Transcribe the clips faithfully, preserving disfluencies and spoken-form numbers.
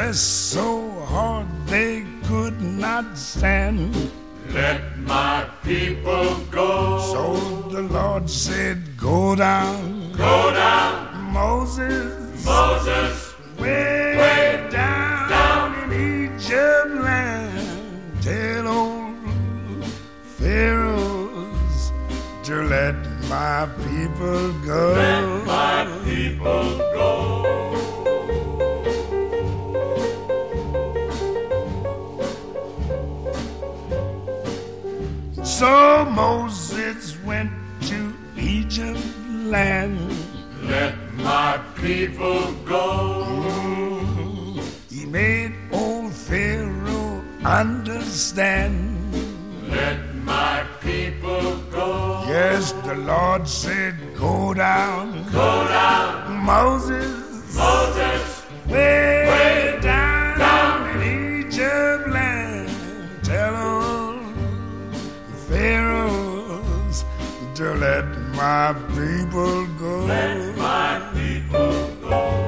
pressed so hard they could not stand. Let my people go. So the Lord said, go down, go down, Moses, Moses, way, way down, down in Egypt land. Tell old Pharaohs to let my people go. Let my people go. So Moses went to Egypt land. Let my people go. Mm, he made old Pharaoh understand. Let my people go. Yes, the Lord said, go down, go down, Moses, Moses, way, way down, down in Egypt land. Tell them Pharaohs to let my people go. Let my people go.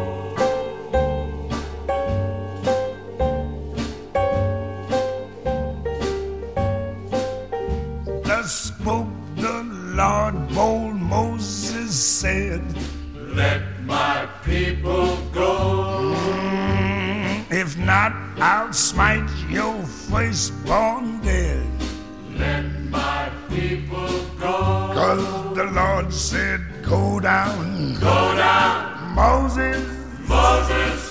Thus spoke the Lord, bold Moses said, let my people go. Mm, if not, I'll smite your firstborn dead. Let my people go. Cause the Lord said, go down, go down, Moses, Moses,